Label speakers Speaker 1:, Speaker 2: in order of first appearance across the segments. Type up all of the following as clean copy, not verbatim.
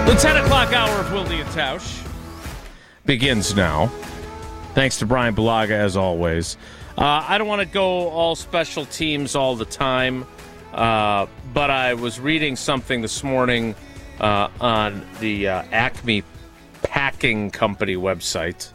Speaker 1: The 10 o'clock hour of Wilde and Tausch begins now. Thanks to Brian Bulaga, as always. I don't want to go all special teams all the time, but I was reading something this morning on the Acme Packing Company website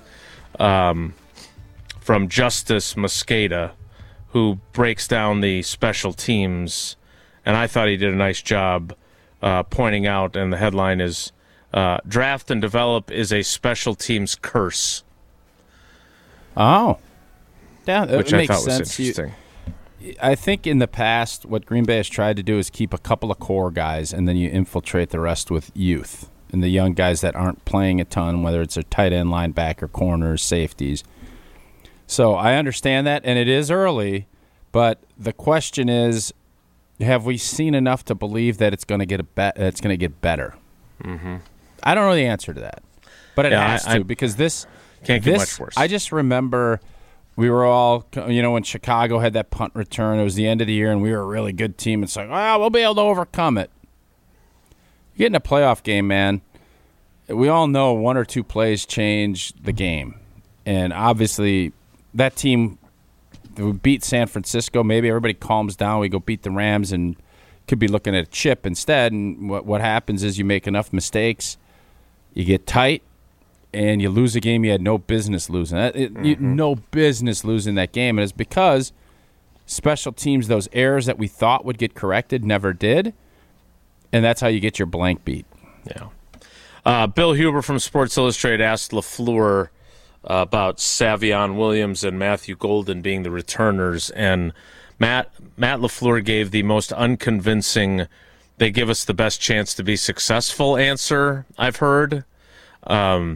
Speaker 1: from Justice Mosqueda, who breaks down the special teams, and I thought he did a nice job pointing out, and the headline is, Draft and Develop is a special teams curse.
Speaker 2: Oh. Yeah, that
Speaker 1: which
Speaker 2: makes
Speaker 1: I thought
Speaker 2: sense.
Speaker 1: was interesting.
Speaker 2: I think in the past, what Green Bay has tried to do is keep a couple of core guys, and then you infiltrate the rest with youth. And the young guys that aren't playing a ton, whether it's a tight end, linebacker, corners, safeties. So I understand that, and it is early, but the question is, have we seen enough to believe that it's going to get better? Mm-hmm. I don't know the answer to that, but it has to, because this
Speaker 1: can't get much worse.
Speaker 2: I just remember we were all, when Chicago had that punt return, it was the end of the year, and we were a really good team. It's like, we'll be able to overcome it. You get in a playoff game, man, we all know one or two plays change the game, and obviously that team we beat San Francisco. Maybe everybody calms down. We go beat the Rams and could be looking at a chip instead. And what happens is you make enough mistakes, you get tight, and you lose a game you had no business losing. No business losing that game. And it's because special teams, those errors that we thought would get corrected, never did. And that's how you get your blank beat.
Speaker 1: Yeah. Bill Huber from Sports Illustrated asked LaFleur about Savion Williams and Matthew Golden being the returners, and Matt LaFleur gave the most unconvincing, they give us the best chance to be successful answer I've heard. No,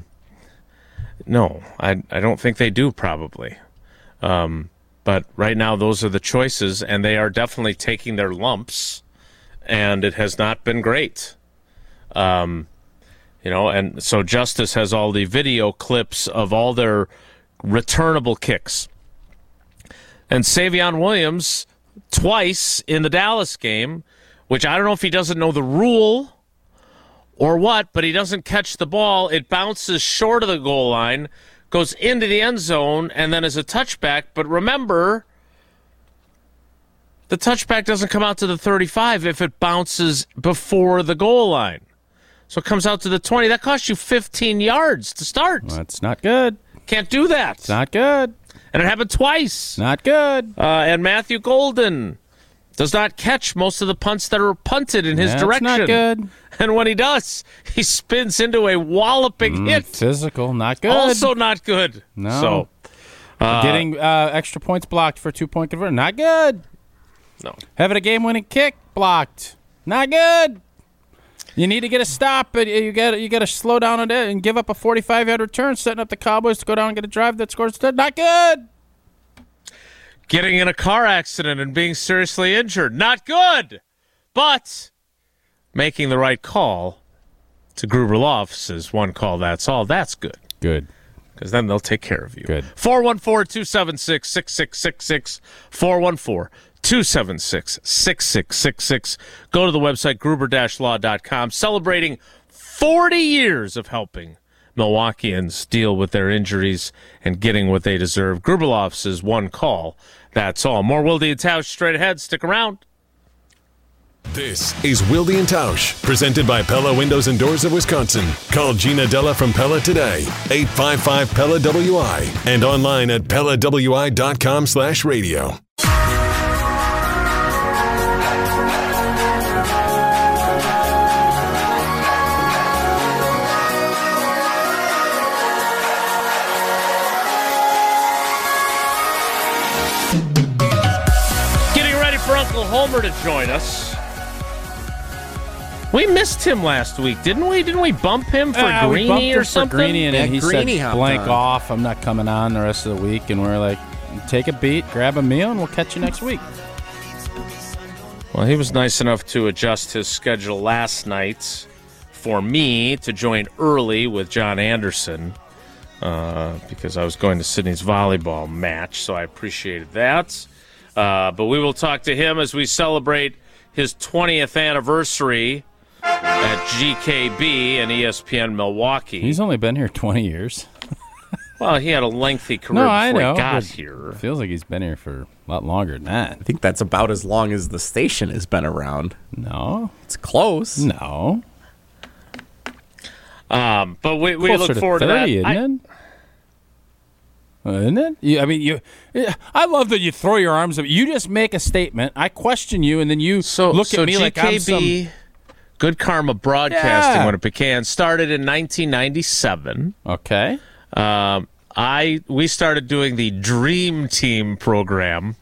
Speaker 1: I don't think they do, probably. But right now those are the choices, and they are definitely taking their lumps, and it has not been great. And so Justice has all the video clips of all their returnable kicks. And Savion Williams, twice in the Dallas game, which I don't know if he doesn't know the rule or what, but he doesn't catch the ball. It bounces short of the goal line, goes into the end zone, and then is a touchback. But remember, the touchback doesn't come out to the 35 if it bounces before the goal line. So it comes out to the 20. That costs you 15 yards to start.
Speaker 2: Well, that's not good.
Speaker 1: Can't do that.
Speaker 2: It's not good.
Speaker 1: And it happened twice.
Speaker 2: Not good.
Speaker 1: And Matthew Golden does not catch most of the punts that are punted in his direction.
Speaker 2: That's not good.
Speaker 1: And when he does, he spins into a walloping hit.
Speaker 2: Physical, not good.
Speaker 1: Also not good.
Speaker 2: No.
Speaker 1: So,
Speaker 2: getting extra points blocked for 2-point conversion, not good.
Speaker 1: No.
Speaker 2: Having a game-winning kick blocked, not good. You need to get a stop, but you got to slow down on it and give up a 45-yard return, setting up the Cowboys to go down and get a drive that scores. Not good.
Speaker 1: Getting in a car accident and being seriously injured, not good. But making the right call to Gruber Law Offices, one call, that's all, that's good.
Speaker 2: Good.
Speaker 1: Because then they'll take care of you.
Speaker 2: Good.
Speaker 1: 414-276-6666. 414-276-6666. Go to the website, gruber-law.com, celebrating 40 years of helping Milwaukeeans deal with their injuries and getting what they deserve. Gruber Law Offices, one call. That's all. More Wilde and Tausch straight ahead. Stick around.
Speaker 3: This is Wilde and Tausch, presented by Pella Windows and Doors of Wisconsin. Call Gina Della from Pella today, 855-PELLA-WI, and online at PellaWI.com/radio.
Speaker 1: Homer to join us. We missed him last week, didn't we? Didn't we bump him for Greeny or something?
Speaker 2: For Greeny, and he
Speaker 4: Greeny
Speaker 2: said blank off. I'm not coming on the rest of the week. And we're like, take a beat, grab a meal, and we'll catch you next week.
Speaker 1: Well, he was nice enough to adjust his schedule last night for me to join early with John Anderson because I was going to Sydney's volleyball match, so I appreciated that. But we will talk to him as we celebrate his 20th anniversary at GKB and ESPN Milwaukee.
Speaker 2: He's only been here 20 years.
Speaker 1: Well, he had a lengthy career before he got here.
Speaker 2: It feels like he's been here for a lot longer than that.
Speaker 4: I think that's about as long as the station has been around.
Speaker 2: No.
Speaker 4: It's close.
Speaker 2: No.
Speaker 1: But we look forward to
Speaker 2: 30,
Speaker 1: that.
Speaker 2: Isn't it? I love that you throw your arms up. You just make a statement. I question you, and then you look at me
Speaker 1: GKB,
Speaker 2: like I'm some...
Speaker 1: Good Karma Broadcasting, when it began, started in 1997.
Speaker 2: Okay.
Speaker 1: We started doing the Dream Team program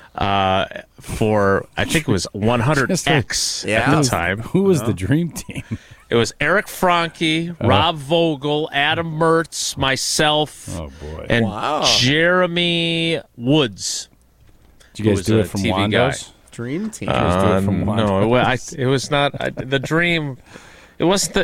Speaker 1: for, I think it was 100X at the time.
Speaker 2: Who was the Dream Team?
Speaker 1: It was Eric Franke, Rob Vogel, Adam Mertz, myself, and Jeremy Woods.
Speaker 2: Did you guys do it from
Speaker 1: TV
Speaker 2: Wando's?
Speaker 1: guy.
Speaker 4: Dream Team.
Speaker 1: No, it was not the Dream. It wasn't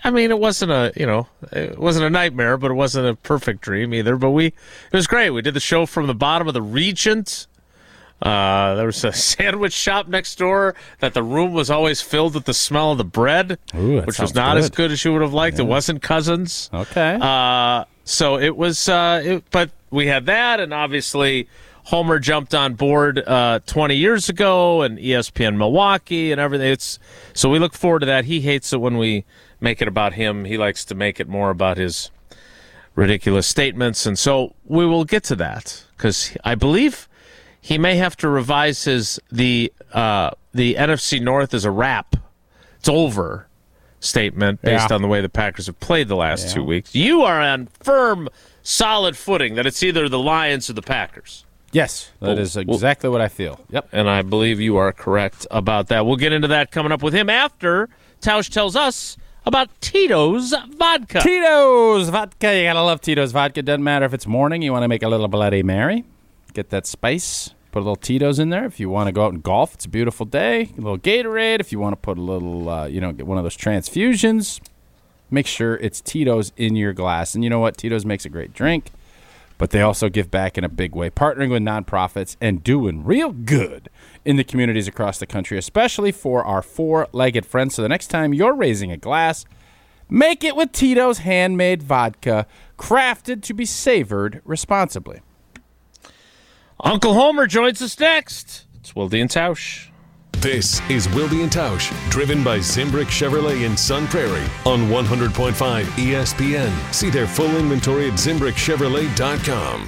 Speaker 1: a nightmare, but it wasn't a perfect dream either. But it was great. We did the show from the bottom of the Regent. There was a sandwich shop next door that the room was always filled with the smell of the bread, which was not as good as you would have liked. Yeah. It wasn't Cousins.
Speaker 2: Okay.
Speaker 1: So it was, but we had that, and obviously Homer jumped on board 20 years ago, and ESPN Milwaukee and everything. So we look forward to that. He hates it when we make it about him. He likes to make it more about his ridiculous statements, and so we will get to that because I believe he may have to revise the NFC North as a wrap. It's over statement based on the way the Packers have played the last 2 weeks. You are on firm, solid footing that it's either the Lions or the Packers.
Speaker 2: Yes, that is exactly what I feel. Yep.
Speaker 1: And I believe you are correct about that. We'll get into that coming up with him after Tausch tells us about Tito's Vodka.
Speaker 2: Tito's Vodka. You got to love Tito's Vodka. Doesn't matter if it's morning. You want to make a little Bloody Mary. Get that spice. Put a little Tito's in there. If you want to go out and golf, it's a beautiful day. A little Gatorade. If you want to put a little, get one of those transfusions, make sure it's Tito's in your glass. And you know what? Tito's makes a great drink, but they also give back in a big way, partnering with nonprofits and doing real good in the communities across the country, especially for our four-legged friends. So the next time you're raising a glass, make it with Tito's handmade vodka, crafted to be savored responsibly.
Speaker 1: Uncle Homer joins us next. It's Wilde and Tausch.
Speaker 3: This is Wilde and Tausch, driven by Zimbrick Chevrolet in Sun Prairie on 100.5 ESPN. See their full inventory at ZimbrickChevrolet.com.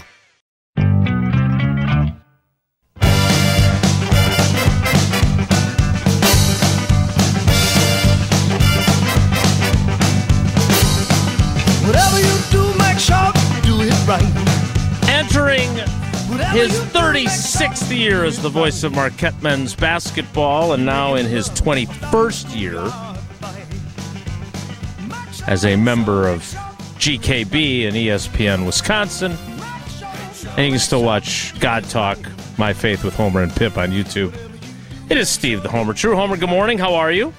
Speaker 5: Whatever you do, make sure you do it right.
Speaker 1: Entering his 36th year as the voice of Marquette men's basketball, and now in his 21st year as a member of GKB and ESPN Wisconsin. And you can still watch God Talk, My Faith with Homer and Pip on YouTube. It is Steve the Homer True. Homer, good morning. How are you?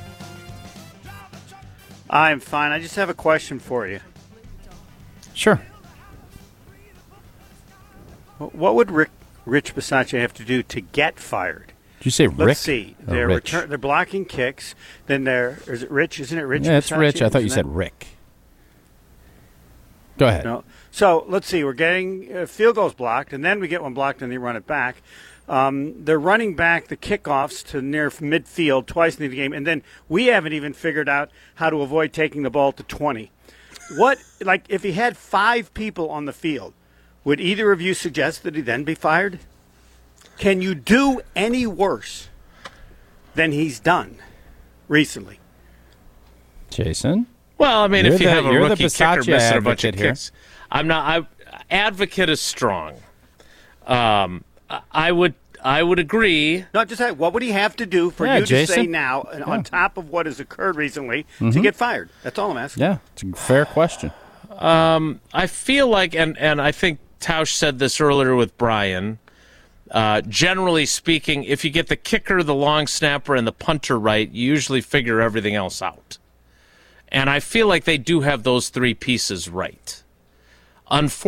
Speaker 6: I'm fine. I just have a question for you.
Speaker 2: Sure.
Speaker 6: What would Rich Bisaccia have to do to get fired?
Speaker 2: Did you say Rick?
Speaker 6: Let's see. They're blocking kicks. Then is it Rich? Isn't it Rich?
Speaker 2: Yeah, it's
Speaker 6: Bisaccia?
Speaker 2: Rich. I thought you said Rick. Go ahead.
Speaker 6: No. So let's see. We're getting field goals blocked, and then we get one blocked, and they run it back. They're running back the kickoffs to near midfield twice in the game, and then we haven't even figured out how to avoid taking the ball to 20. If he had 5 people on the field, would either of you suggest that he then be fired? Can you do any worse than he's done recently?
Speaker 2: Jason?
Speaker 1: Well, I mean, if you have a rookie kicker missing a bunch of
Speaker 2: here.
Speaker 1: kicks. Advocate is strong. I would agree.
Speaker 6: No, just what would he have to do for you to say now, on top of what has occurred recently, to get fired? That's all I'm asking.
Speaker 2: Yeah, it's a fair question.
Speaker 1: I feel like, and I think Tausch said this earlier with Brian, generally speaking, if you get the kicker, the long snapper, and the punter right, you usually figure everything else out. And I feel like they do have those 3 pieces right.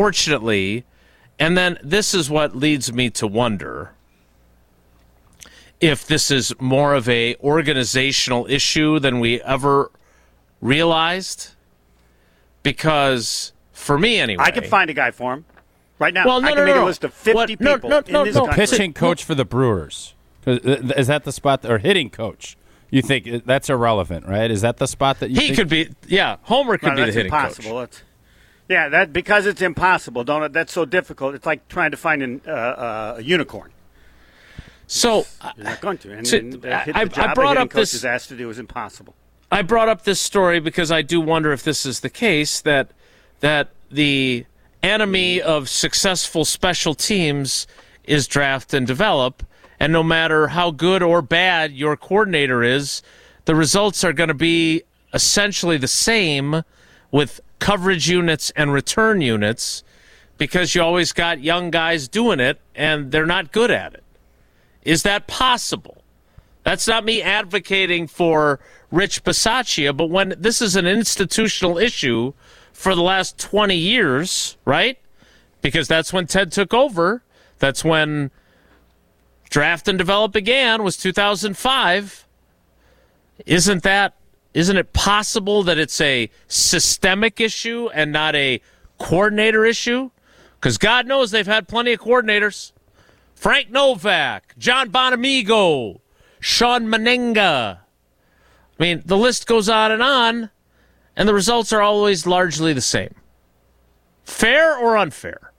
Speaker 1: Unfortunately, and then this is what leads me to wonder, if this is more of a organizational issue than we ever realized. Because for me, anyway,
Speaker 6: I can find a guy for him right now.
Speaker 1: Well, no,
Speaker 6: I can
Speaker 1: no,
Speaker 6: make
Speaker 1: no.
Speaker 6: a list of 50 people in this country.
Speaker 2: Pitching coach for the Brewers. Is that the spot? Or hitting coach? You think that's irrelevant, right? Is that the spot that you think?
Speaker 1: could be? Yeah, Homer could be the
Speaker 6: that's
Speaker 1: hitting
Speaker 6: impossible.
Speaker 1: coach.
Speaker 6: That because it's impossible. That's so difficult. It's like trying to find a unicorn.
Speaker 1: So
Speaker 6: You're not going to. And
Speaker 1: I brought up
Speaker 6: coach
Speaker 1: this.
Speaker 6: is asked to do is impossible.
Speaker 1: I brought up this story because I do wonder if this is the case that the enemy of successful special teams is draft and develop, and no matter how good or bad your coordinator is, the results are going to be essentially the same with coverage units and return units because you always got young guys doing it and they're not good at it. Is that possible? That's not me advocating for Rich Bisaccia, but when this is an institutional issue for the last 20 years, right? Because that's when Ted took over. That's when draft and develop began, was 2005. Isn't it possible that it's a systemic issue and not a coordinator issue? Because God knows they've had plenty of coordinators. Frank Novak, John Bonamigo, Sean Menenga. I mean, the list goes on, and the results are always largely the same. Fair or unfair?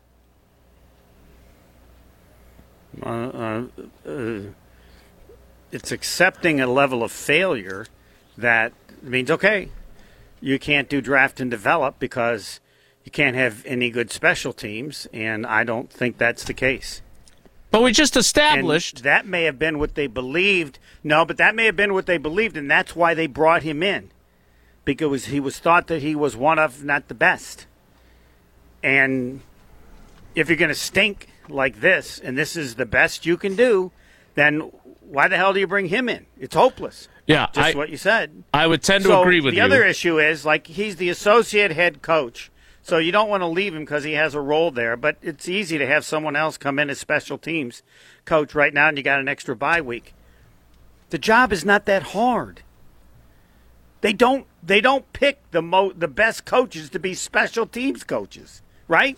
Speaker 6: It's accepting a level of failure that means, okay, you can't do draft and develop because you can't have any good special teams, and I don't think that's the case.
Speaker 1: But we just established.
Speaker 6: And that may have been what they believed. No, but that may have been what they believed, and that's why they brought him in. Because he was thought that he was one of, not the best. And if you're going to stink like this, and this is the best you can do, then why the hell do you bring him in? It's hopeless.
Speaker 1: Yeah,
Speaker 6: Just what you said.
Speaker 1: I would tend to agree with you.
Speaker 6: The other issue is, like, he's the associate head coach. So you don't want to leave him because he has a role there. But it's easy to have someone else come in as special teams coach right now, and you got an extra bye week. The job is not that hard. They don't pick the best coaches to be special teams coaches, right?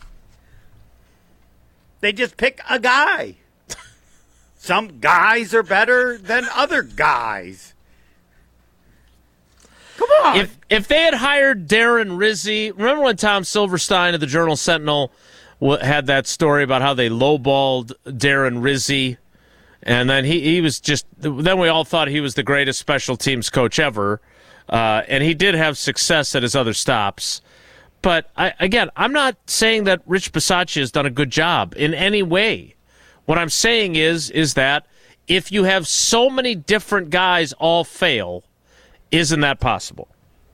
Speaker 6: They just pick a guy. Some guys are better than other guys. Come on.
Speaker 1: If they had hired Darren Rizzi, remember when Tom Silverstein of the Journal-Sentinel had that story about how they lowballed Darren Rizzi, and then he was just, then we all thought he was the greatest special teams coach ever, and he did have success at his other stops. But I'm not saying that Rich Bisaccia has done a good job in any way. What I'm saying is that if you have so many different guys all fail, isn't that possible?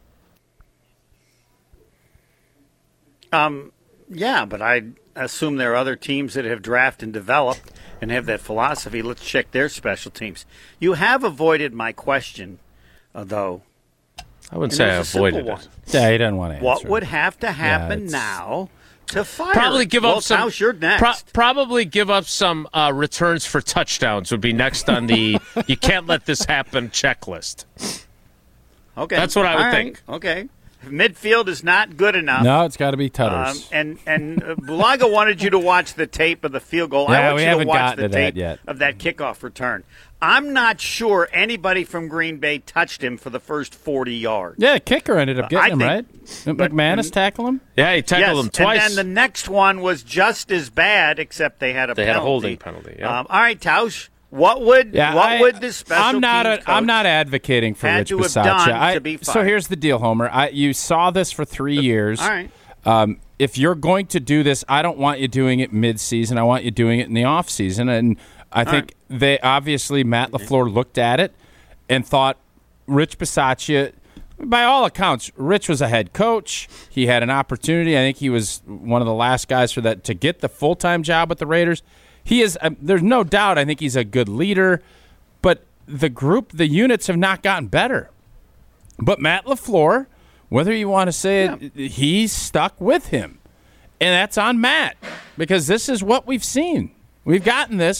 Speaker 6: Yeah, but I assume there are other teams that have drafted and developed and have that philosophy. Let's check their special teams. You have avoided my question, though.
Speaker 1: I wouldn't say I avoided it.
Speaker 2: Yeah, he doesn't want to answer.
Speaker 6: What would have to happen now to fire?
Speaker 1: Probably give up some.
Speaker 6: Tausch, you're next.
Speaker 1: Probably give up some returns for touchdowns would be next on the you can't let this happen checklist.
Speaker 6: Okay,
Speaker 1: that's what I would think.
Speaker 6: Okay, if midfield is not good enough.
Speaker 2: No, it's got to be Tutters.
Speaker 6: And Bulaga wanted you to watch the tape of the field goal.
Speaker 2: Yeah,
Speaker 6: I want
Speaker 2: we
Speaker 6: you to
Speaker 2: haven't
Speaker 6: watch
Speaker 2: gotten
Speaker 6: the
Speaker 2: to that
Speaker 6: tape
Speaker 2: yet.
Speaker 6: of that kickoff return. I'm not sure anybody from Green Bay touched him for the first 40 yards.
Speaker 2: Yeah, kicker ended up getting him, right?
Speaker 6: but-
Speaker 2: McManus tacked him?
Speaker 1: Yeah, he tackled him twice.
Speaker 6: And then the next one was just as bad, except they had a penalty.
Speaker 1: They had a holding penalty. Yeah.
Speaker 6: All right, Tausch. What would the special teams coach
Speaker 2: I'm not advocating for
Speaker 6: had
Speaker 2: Rich
Speaker 6: to have
Speaker 2: Bisaccia.
Speaker 6: done to be fired?
Speaker 2: So here's the deal, Homer. You saw this for 3 years.
Speaker 6: All right.
Speaker 2: If you're going to do this, I don't want you doing it mid-season. I want you doing it in the off-season. And I think they obviously, Matt LaFleur looked at it and thought Rich Bisaccia, by all accounts, Rich was a head coach. He had an opportunity. I think he was one of the last guys for that to get the full-time job with the Raiders. He is. There's no doubt. I think he's a good leader, but the units have not gotten better. But Matt LaFleur, whether you want to say it, he's stuck with him, and that's on Matt because this is what we've seen. We've gotten this.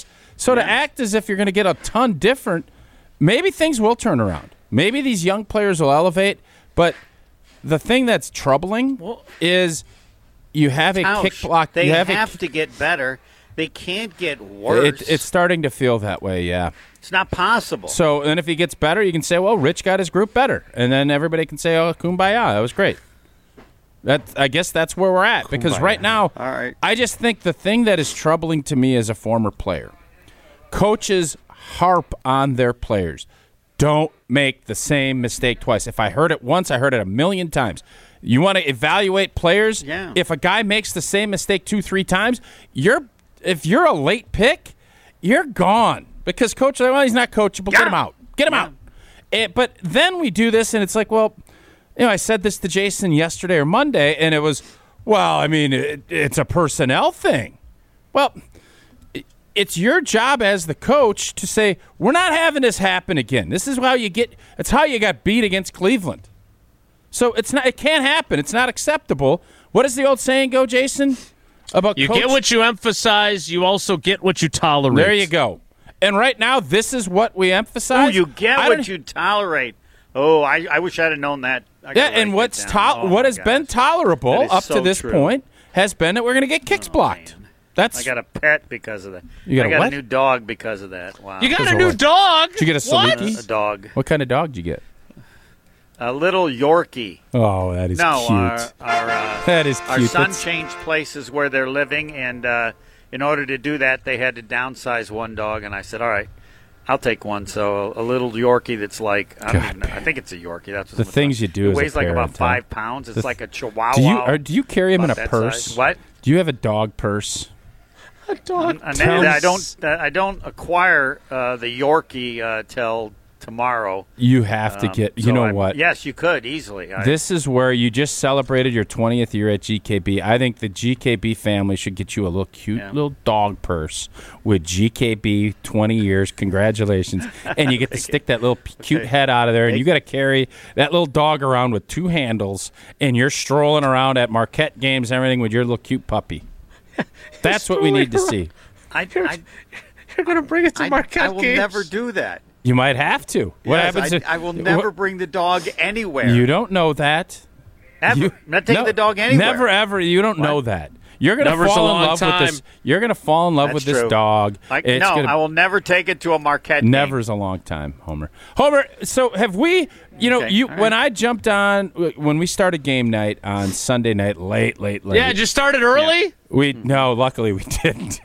Speaker 2: So to act as if you're going to get a ton different, maybe things will turn around. Maybe these young players will elevate, but the thing that's troubling is you have a kick block.
Speaker 6: They have to get better. They can't get worse.
Speaker 2: It's starting to feel that way, yeah.
Speaker 6: It's not possible.
Speaker 2: So, and if he gets better, you can say, well, Rich got his group better. And then everybody can say, oh, kumbaya, that was great. I guess that's where we're at. Because right now,
Speaker 6: all right.
Speaker 2: I just think the thing that is troubling to me as a former player, coaches harp on their players. Don't make the same mistake twice. If I heard it once, I heard it a million times. You want to evaluate players?
Speaker 6: Yeah.
Speaker 2: If a guy makes the same mistake 2-3 times, if you're a late pick, you're gone. Because coach, well, he's not coachable. Get him out. Get him out. But then we do this, and it's like, well, I said this to Jason yesterday or Monday, and it was, well, I mean, it's a personnel thing. Well, it's your job as the coach to say, we're not having this happen again. This is how it's how you got beat against Cleveland. So it can't happen. It's not acceptable. What does the old saying go, Jason? About
Speaker 1: you get what you emphasize, you also get what you tolerate.
Speaker 2: There you go. And right now, this is what we emphasize.
Speaker 6: Oh, you get what you tolerate. Oh, I wish I'd have known that.
Speaker 2: And what has been tolerable up to this point has been that we're going to get kicks blocked.
Speaker 6: Man. I got a pet because of that. I got a new dog because of that. Wow.
Speaker 1: You got a new dog?
Speaker 2: Did you get a Saluki?
Speaker 6: A dog.
Speaker 2: What kind of dog did you get?
Speaker 6: A little Yorkie.
Speaker 2: Oh, that is cute. That is cute.
Speaker 6: Our son changed places where they're living, and in order to do that, they had to downsize one dog, and I said, all right, I'll take one. So a little Yorkie that's like, I think it's a Yorkie. That's what
Speaker 2: the things you do.
Speaker 6: It weighs like about 5 pounds. It's like a Chihuahua.
Speaker 2: Do you carry him in a purse?
Speaker 6: Size. What?
Speaker 2: Do you have a dog purse?
Speaker 1: A dog
Speaker 6: purse? I don't acquire the Yorkie till tomorrow.
Speaker 2: You have to get. You know what?
Speaker 6: Yes, you could easily.
Speaker 2: This is where you just celebrated your 20th year at GKB. I think the GKB family should get you a little cute little dog purse with GKB 20 years. Congratulations! And you get to stick that little cute head out of there, and you got to carry that little dog around with 2 handles, and you're strolling around at Marquette games and everything with your little cute puppy. That's what we need to see.
Speaker 1: You're going to bring it to Marquette games?
Speaker 6: I will never do that.
Speaker 2: You might have to. What happens?
Speaker 6: I will never bring the dog anywhere.
Speaker 2: You don't know that.
Speaker 6: Ever. I'm not taking the dog anywhere.
Speaker 2: Never, ever. You don't know that. You're going to fall in love with this. You're going to fall in love with this dog.
Speaker 6: I will never take it to a Marquette game.
Speaker 2: Never is a long time, Homer. Homer, so have we, when I jumped on, when we started game night on Sunday night, late.
Speaker 1: Yeah, did you started early?
Speaker 2: Yeah. No, luckily we didn't.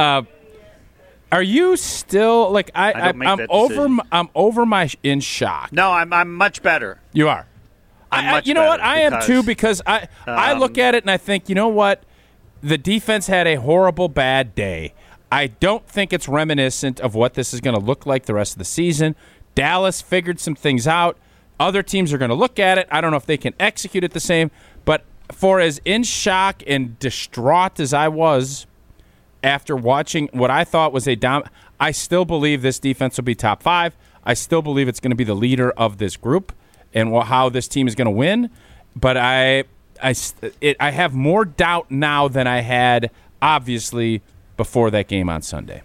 Speaker 2: Are you still like I'm over my in shock?
Speaker 6: No, I'm much better.
Speaker 2: You are. You know what? I am too because I look at it and I think, you know what? The defense had a horrible bad day. I don't think it's reminiscent of what this is going to look like the rest of the season. Dallas figured some things out. Other teams are going to look at it. I don't know if they can execute it the same, but for as in shock and distraught as I was after watching what I thought was I still believe this defense will be top 5. I still believe it's going to be the leader of this group and how this team is going to win. But I have more doubt now than I had, obviously, before that game on Sunday.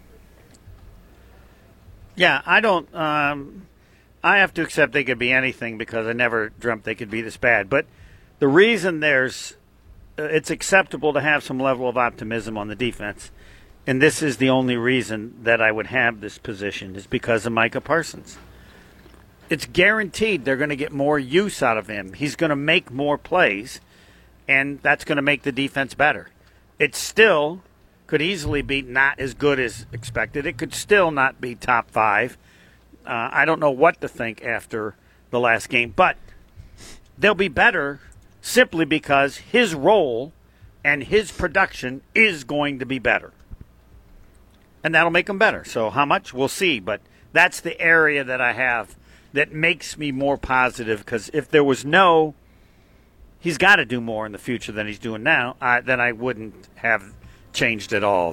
Speaker 6: Yeah, I don't. I have to accept they could be anything because I never dreamt they could be this bad. But the reason it's acceptable to have some level of optimism on the defense, and this is the only reason that I would have this position, is because of Micah Parsons. It's guaranteed they're going to get more use out of him. He's going to make more plays, and that's going to make the defense better. It still could easily be not as good as expected. It could still not be top 5. I don't know what to think after the last game, but they'll be better simply because his role and his production is going to be better. And that'll make them better. So how much? We'll see. But that's the area that I have that makes me more positive, because if there was he's got to do more in the future than he's doing now, then I wouldn't have changed at all.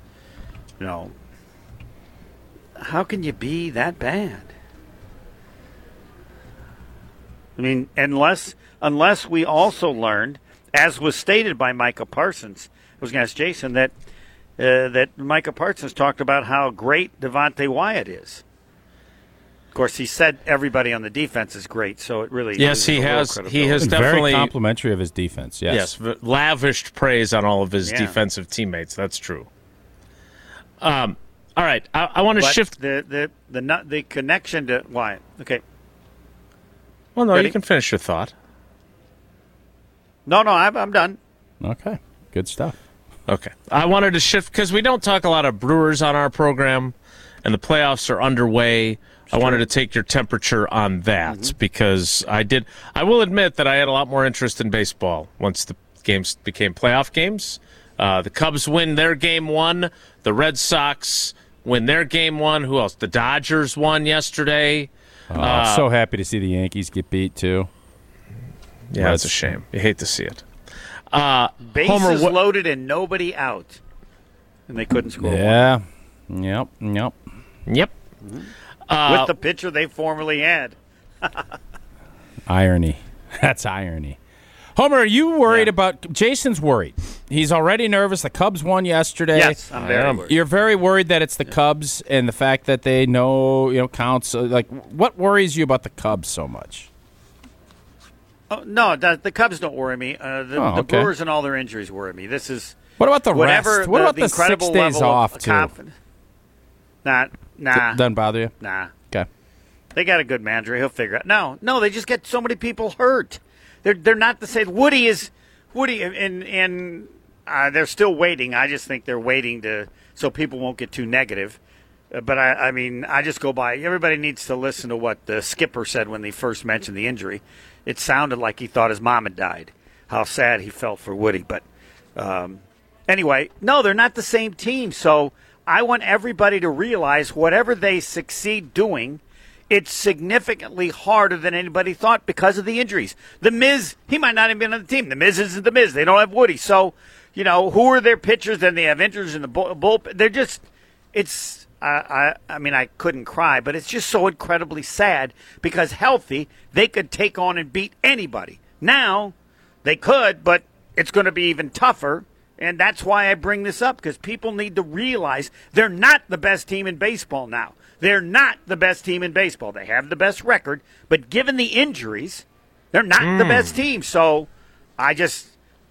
Speaker 6: How can you be that bad? I mean, unless we also learned, as was stated by Micah Parsons, I was going to ask Jason, that that Micah Parsons talked about how great Devontae Wyatt is. Of course, he said everybody on the defense is great, so it really
Speaker 1: Yes, he has. He has definitely
Speaker 2: very complimentary of his defense. Yes.
Speaker 1: Lavished praise on all of his defensive teammates. That's true. All right, I want to shift
Speaker 6: the connection to Wyatt. Okay.
Speaker 1: Well, no,
Speaker 6: Ready?
Speaker 1: you can finish your thought.
Speaker 6: No, I'm done.
Speaker 2: Okay. Good stuff.
Speaker 1: Okay. I wanted to shift because we don't talk a lot of Brewers on our program, and the playoffs are underway. I wanted to take your temperature on that because I will admit that I had a lot more interest in baseball once the games became playoff games. The Cubs win their game one. The Red Sox win their game one. Who else? The Dodgers won yesterday.
Speaker 2: I'm so happy to see the Yankees get beat, too.
Speaker 1: Yeah, it's a shame. You hate to see it.
Speaker 6: Bases loaded and nobody out. And they couldn't score
Speaker 2: one.
Speaker 1: Yep.
Speaker 6: With the pitcher they formerly had.
Speaker 2: Irony. That's irony. Homer, are you worried about – Jason's worried. He's already nervous. The Cubs won yesterday.
Speaker 6: Yes, I'm very worried.
Speaker 2: You're very worried that it's the Cubs and the fact that they know counts. Like, what worries you about the Cubs so much?
Speaker 6: Oh, no, the Cubs don't worry me. The Brewers and all their injuries worry me. This is
Speaker 2: what about the rest? What about the
Speaker 6: incredible
Speaker 2: 6 days off too?
Speaker 6: Nah.
Speaker 2: Doesn't bother you?
Speaker 6: Nah.
Speaker 2: Okay.
Speaker 6: They got a good manager. He'll figure it out. No, they just get so many people hurt. They're not the same. Woody, and they're still waiting. I just think they're waiting so people won't get too negative. But I just go by. Everybody needs to listen to what the skipper said when they first mentioned the injury. It sounded like he thought his mom had died. How sad he felt for Woody. But anyway, no, they're not the same team. So I want everybody to realize whatever they succeed doing, it's significantly harder than anybody thought because of the injuries. The Miz, he might not have been on the team. The Miz isn't the Miz. They don't have Woody. So, who are their pitchers? Then they have injuries in the bullpen. They're just, it's, I couldn't cry, but it's just so incredibly sad because healthy, they could take on and beat anybody. Now, they could, but it's going to be even tougher. And that's why I bring this up, because people need to realize they're not the best team in baseball now. They're not the best team in baseball. They have the best record, but given the injuries, they're not the best team. So they just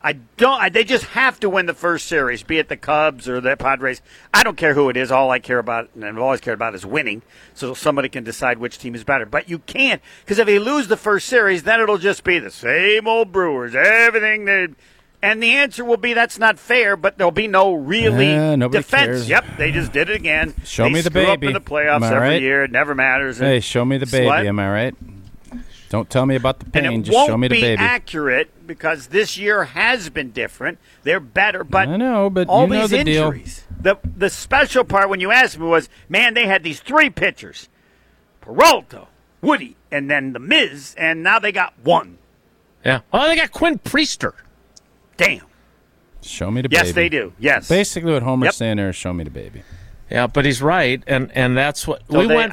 Speaker 6: have to win the first series, be it the Cubs or the Padres. I don't care who it is. All I care about, and I've always cared about, is winning, so somebody can decide which team is better. But you can't, because if they lose the first series, then it'll just be the same old Brewers, everything they. And the answer will be that's not fair, but there'll be no defense.
Speaker 2: Cares.
Speaker 6: Yep, they just did it again.
Speaker 2: Show me the baby.
Speaker 6: Up in the playoffs every year. It never matters.
Speaker 2: Hey, show me the baby. Am I right? Don't tell me about the pain.
Speaker 6: And
Speaker 2: just show me the baby.
Speaker 6: It won't be accurate because this year has been different. They're better, but
Speaker 2: I know, but
Speaker 6: all
Speaker 2: you know
Speaker 6: these
Speaker 2: the
Speaker 6: injuries. The special part when you asked me was, man, they had these 3 pitchers: Peralta, Woody, and then the Miz, and now they got 1.
Speaker 1: Yeah. Oh, they got Quinn Priester.
Speaker 6: Damn.
Speaker 2: Show me the baby.
Speaker 6: Yes, they do. Yes.
Speaker 2: Basically, what Homer's saying there is show me the baby.
Speaker 1: Yeah, but he's right, and that's what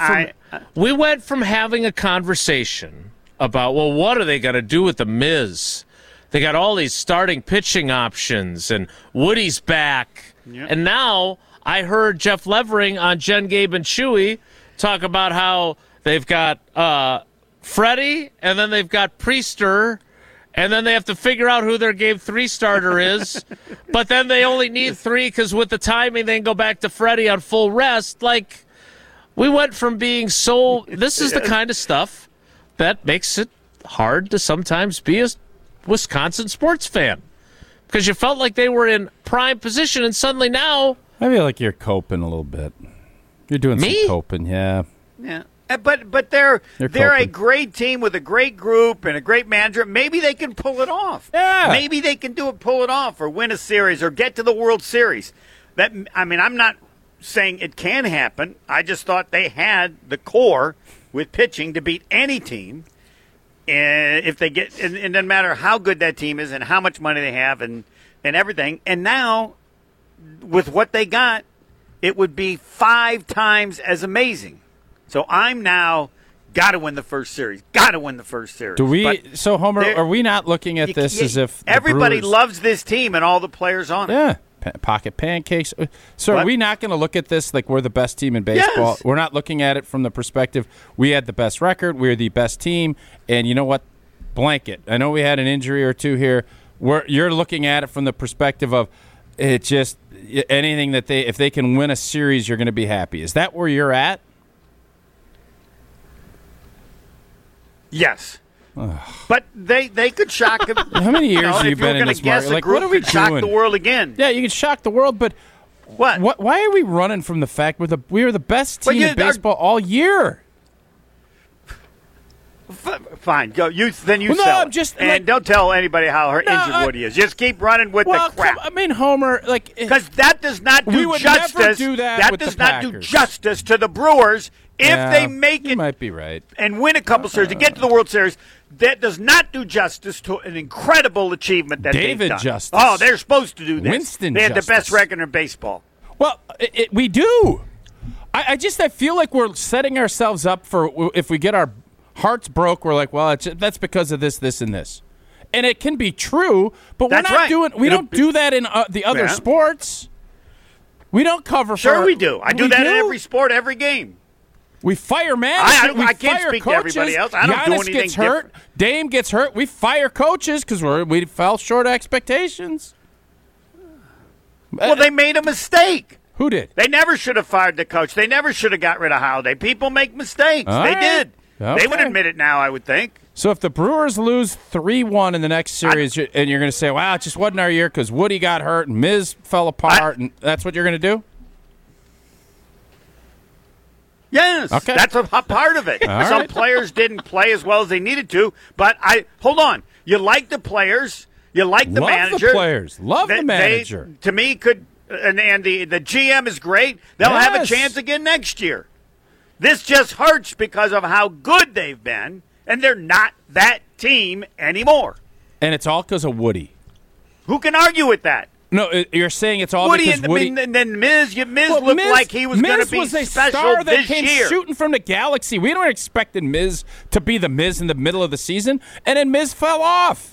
Speaker 1: we went from having a conversation about. Well, what are they going to do with the Miz? They got all these starting pitching options, and Woody's back, and now I heard Jeff Levering on Jen, Gabe, and Chewy talk about how they've got Freddie, and then they've got Priester. And then they have to figure out who their Game 3 starter is. But then they only need 3 because with the timing, they can go back to Freddie on full rest. Like, we went from being so – this is the kind of stuff that makes it hard to sometimes be a Wisconsin sports fan. Because you felt like they were in prime position, and suddenly now –
Speaker 2: I feel like you're coping a little bit. You're doing some coping, yeah.
Speaker 6: Yeah. But they're a great team with a great group and a great manager. Maybe they can pull it off.
Speaker 2: Yeah.
Speaker 6: Maybe they can pull it off, or win a series, or get to the World Series. I'm not saying it can happen. I just thought they had the core with pitching to beat any team. And if they get, and it doesn't matter how good that team is and how much money they have and everything. And now, with what they got, it would be 5 times as amazing. So I'm now got to win the first series. Got to win the first series.
Speaker 2: So, Homer, are we not looking at this as if
Speaker 6: everybody
Speaker 2: Brewers...
Speaker 6: loves this team and all the players on it?
Speaker 2: Yeah. pocket pancakes. So are
Speaker 6: What?
Speaker 2: we not going to look at this like we're the best team in baseball?
Speaker 6: Yes.
Speaker 2: We're not looking at it from the perspective we had the best record, we're the best team, and you know what? Blanket. I know we had an injury or two here. You're looking at it from the perspective of it just anything that if they can win a series, you're going to be happy. Is that where you're at?
Speaker 6: Yes. But they could shock him.
Speaker 2: How many years have you
Speaker 6: if you're
Speaker 2: been in
Speaker 6: gonna
Speaker 2: this
Speaker 6: guess
Speaker 2: market?
Speaker 6: a
Speaker 2: Like,
Speaker 6: group
Speaker 2: what are we
Speaker 6: could shock
Speaker 2: doing?
Speaker 6: the world again.
Speaker 2: Yeah, you can shock the world, but
Speaker 6: What?
Speaker 2: why are we running from the fact we were the best
Speaker 6: But
Speaker 2: team
Speaker 6: you
Speaker 2: in baseball all year?
Speaker 6: Fine, go. Then you
Speaker 2: Well, no,
Speaker 6: sell
Speaker 2: I'm
Speaker 6: it.
Speaker 2: just,
Speaker 6: and
Speaker 2: like-
Speaker 6: don't tell anybody how
Speaker 2: No,
Speaker 6: injured Woody is. Just keep running with the crap.
Speaker 2: I mean, Homer, like
Speaker 6: Because that does not
Speaker 2: We
Speaker 6: do
Speaker 2: would never
Speaker 6: justice.
Speaker 2: do that with
Speaker 6: does
Speaker 2: the
Speaker 6: not do
Speaker 2: Packers.
Speaker 6: justice to the Brewers if
Speaker 2: Yeah,
Speaker 6: they make
Speaker 2: you
Speaker 6: it
Speaker 2: might be right.
Speaker 6: and win a couple series to get to the World Series. That does not do justice to an incredible achievement that
Speaker 2: David
Speaker 6: they've done.
Speaker 2: Justice.
Speaker 6: Oh, they're supposed to do this.
Speaker 2: Winston
Speaker 6: They had the
Speaker 2: Justice.
Speaker 6: best record in baseball.
Speaker 2: Well, we do. I feel like we're setting ourselves up for if we get our hearts broke, we're like, well, that's because of this, this, and this. And it can be true, but
Speaker 6: That's
Speaker 2: we're not
Speaker 6: right.
Speaker 2: doing. We don't do that in the other
Speaker 6: Yeah.
Speaker 2: sports. We don't cover.
Speaker 6: Sure,
Speaker 2: for,
Speaker 6: we do. I do
Speaker 2: we
Speaker 6: that in every sport, every game.
Speaker 2: We fire managers.
Speaker 6: I can't
Speaker 2: fire
Speaker 6: speak to
Speaker 2: coaches.
Speaker 6: everybody else. I don't do
Speaker 2: Giannis
Speaker 6: anything
Speaker 2: gets hurt.
Speaker 6: different.
Speaker 2: Dame gets hurt. We fire coaches because we fell short of expectations.
Speaker 6: Well, they made a mistake.
Speaker 2: Who did?
Speaker 6: They never should have fired the coach. They never should have got rid of Holiday. People make mistakes.
Speaker 2: All
Speaker 6: they
Speaker 2: right.
Speaker 6: did.
Speaker 2: Okay.
Speaker 6: They would admit it now, I would think.
Speaker 2: So if the Brewers lose 3-1 in the next series, and you're going to say, "Wow, it just wasn't our year because Woody got hurt and Miz fell apart," and that's what you're going to do?
Speaker 6: Yes,
Speaker 2: Okay.
Speaker 6: that's a part of it.
Speaker 2: All
Speaker 6: Some
Speaker 2: right.
Speaker 6: players didn't play as well as they needed to, but hold on. You like the players. You like the
Speaker 2: Love
Speaker 6: manager.
Speaker 2: the players. Love the manager.
Speaker 6: To me, could and the GM is great. They'll have a
Speaker 2: Yes.
Speaker 6: chance again next year. This just hurts because of how good they've been, and they're not that team anymore.
Speaker 2: And it's all because of Woody.
Speaker 6: Who can argue with that?
Speaker 2: No, you're saying it's all
Speaker 6: Woody
Speaker 2: because
Speaker 6: and,
Speaker 2: Woody.
Speaker 6: and then Miz
Speaker 2: Well,
Speaker 6: looked
Speaker 2: Miz-
Speaker 6: like he was going to
Speaker 2: Miz
Speaker 6: be
Speaker 2: was a
Speaker 6: special
Speaker 2: star that
Speaker 6: this
Speaker 2: came
Speaker 6: year.
Speaker 2: shooting from the galaxy. We don't expected Miz to be the Miz in the middle of the season, and then Miz fell off.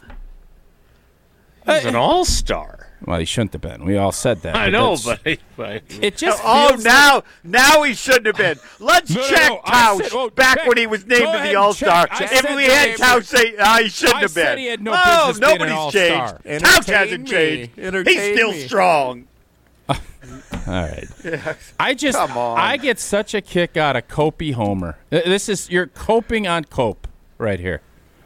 Speaker 1: He's an all-star.
Speaker 2: Well, he shouldn't have been. We all said that.
Speaker 1: I know,
Speaker 2: that's-
Speaker 1: but
Speaker 2: it just
Speaker 6: Oh,
Speaker 2: feels like-
Speaker 6: now he shouldn't have been. Let's
Speaker 2: No, no,
Speaker 6: check
Speaker 2: no, I said-
Speaker 6: Tausch
Speaker 2: oh,
Speaker 6: back
Speaker 2: check.
Speaker 6: when he was named
Speaker 2: Go
Speaker 6: to
Speaker 2: ahead
Speaker 6: the
Speaker 2: and
Speaker 6: All-Star.
Speaker 2: check. I
Speaker 6: If
Speaker 2: said
Speaker 6: we had
Speaker 2: Dave-
Speaker 6: Tausch say, he shouldn't
Speaker 2: I
Speaker 6: have
Speaker 2: said
Speaker 6: been.
Speaker 2: he had no
Speaker 6: oh,
Speaker 2: business being an
Speaker 6: nobody's
Speaker 2: all-star.
Speaker 6: changed. Tausch hasn't
Speaker 4: Entertain me.
Speaker 6: changed. He's
Speaker 4: Entertain
Speaker 6: still
Speaker 4: me.
Speaker 6: strong.
Speaker 2: All right.
Speaker 6: Come on.
Speaker 2: I get such a kick out of Copey Homer. You're coping on Cope right here.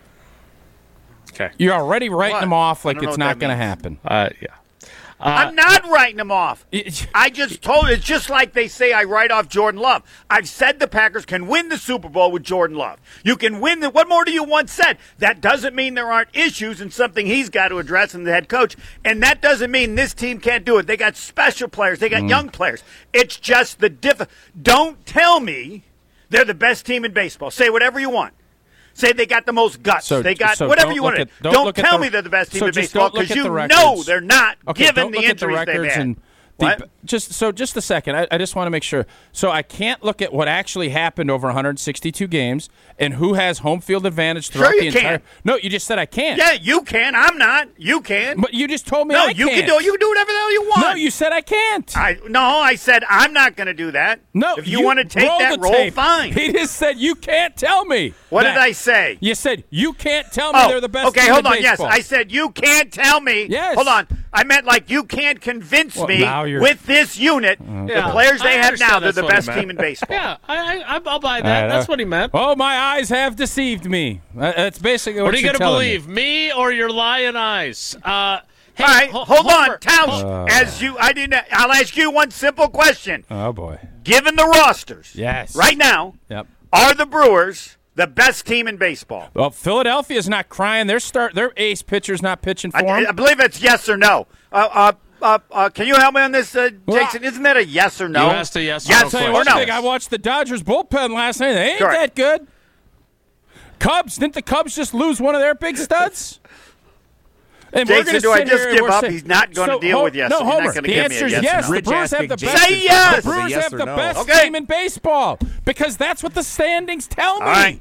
Speaker 1: okay.
Speaker 2: You're already writing
Speaker 6: What?
Speaker 2: him off like
Speaker 6: I don't know
Speaker 2: it's
Speaker 6: what
Speaker 2: not
Speaker 6: that
Speaker 2: going to
Speaker 6: means.
Speaker 2: happen.
Speaker 1: Yeah.
Speaker 6: I'm not writing him off. I just told it's just like they say I write off Jordan Love. I've said the Packers can win the Super Bowl with Jordan Love. You can win what more do you want said? That doesn't mean there aren't issues and something he's got to address in the head coach. And that doesn't mean this team can't do it. They got special players. They got young players. It's just don't tell me they're the best team in baseball. Say whatever you want. Say they got the most guts. They got whatever
Speaker 2: don't
Speaker 6: you
Speaker 2: look
Speaker 6: want.
Speaker 2: at-
Speaker 6: Don't
Speaker 2: look at
Speaker 6: tell
Speaker 2: the-
Speaker 6: me they're the best team
Speaker 2: so
Speaker 6: in
Speaker 2: just
Speaker 6: baseball
Speaker 2: don't look
Speaker 6: because
Speaker 2: at
Speaker 6: you
Speaker 2: the
Speaker 6: know
Speaker 2: records.
Speaker 6: they're not
Speaker 2: Okay,
Speaker 6: given
Speaker 2: don't
Speaker 6: the
Speaker 2: look at the
Speaker 6: injuries they've
Speaker 2: records
Speaker 6: had.
Speaker 2: and
Speaker 6: What?
Speaker 2: just a second. I just want to make sure. So I can't look at what actually happened over 162 games and who has home field advantage throughout
Speaker 6: Sure
Speaker 2: the
Speaker 6: you
Speaker 2: entire.
Speaker 6: can.
Speaker 2: No, you just said I can't.
Speaker 6: Yeah, you can. I'm not. You can.
Speaker 2: But you just told me
Speaker 6: No,
Speaker 2: I
Speaker 6: you
Speaker 2: can't.
Speaker 6: can do it. You can do whatever the hell you want.
Speaker 2: No, you said I can't.
Speaker 6: I said I'm not going to do that.
Speaker 2: No,
Speaker 6: if you want to take
Speaker 2: roll
Speaker 6: that
Speaker 2: the
Speaker 6: role,
Speaker 2: tape.
Speaker 6: fine.
Speaker 2: He just said you can't tell me.
Speaker 6: What
Speaker 2: that.
Speaker 6: did I say?
Speaker 2: You said you can't tell me they're the best.
Speaker 6: okay.
Speaker 2: team
Speaker 6: Hold
Speaker 2: in
Speaker 6: on. Yes,
Speaker 2: baseball.
Speaker 6: I said you can't tell me.
Speaker 2: Yes.
Speaker 6: Hold on. I meant like you can't convince me
Speaker 2: now you're-
Speaker 6: with this unit, the players they
Speaker 1: I
Speaker 6: have now,
Speaker 1: understand
Speaker 6: they're the
Speaker 1: that's what he
Speaker 6: best
Speaker 1: meant.
Speaker 6: team in baseball.
Speaker 1: Yeah, I'll buy
Speaker 2: All
Speaker 1: that.
Speaker 2: right,
Speaker 1: That's what he meant.
Speaker 2: Oh, my eyes have deceived me. That's basically what
Speaker 1: What are you
Speaker 2: you're
Speaker 1: going to
Speaker 2: telling
Speaker 1: believe, me or your lying eyes? Hey,
Speaker 6: All right, hold
Speaker 1: Homer.
Speaker 6: on, Tausch. I'll ask you one simple question.
Speaker 2: Oh boy.
Speaker 6: Given the rosters,
Speaker 2: Yes.
Speaker 6: right now,
Speaker 2: Yep.
Speaker 6: are the Brewers the best team in baseball?
Speaker 2: Well, Philadelphia's not crying. Their ace pitcher's not pitching for
Speaker 6: I
Speaker 2: them.
Speaker 6: believe it's yes or no. Can you help me on this, Jason? Isn't that a yes or no?
Speaker 1: You asked a yes or
Speaker 6: yes
Speaker 1: no
Speaker 2: Tell you
Speaker 6: or
Speaker 2: one
Speaker 6: no.
Speaker 2: thing, I watched the Dodgers bullpen last night. They ain't
Speaker 6: Correct.
Speaker 2: that good. Cubs, didn't the Cubs just lose one of their big studs? And we're
Speaker 6: Jason,
Speaker 2: gonna
Speaker 6: do I
Speaker 2: sit
Speaker 6: just
Speaker 2: here and
Speaker 6: give
Speaker 2: we're
Speaker 6: up?
Speaker 2: saying-
Speaker 6: He's not going to deal with yes.
Speaker 2: No,
Speaker 6: He's not
Speaker 2: Homer.
Speaker 6: gonna
Speaker 2: The
Speaker 6: give me a
Speaker 2: answer is
Speaker 6: yes.
Speaker 2: yes.
Speaker 6: or no.
Speaker 2: The Brewers have the
Speaker 4: Rich
Speaker 2: best.
Speaker 6: Say yes!
Speaker 2: The Brewers
Speaker 4: Yes
Speaker 2: have
Speaker 4: or
Speaker 2: the
Speaker 4: no.
Speaker 2: best
Speaker 6: Okay.
Speaker 2: team in baseball because that's what the standings tell me.
Speaker 6: All right.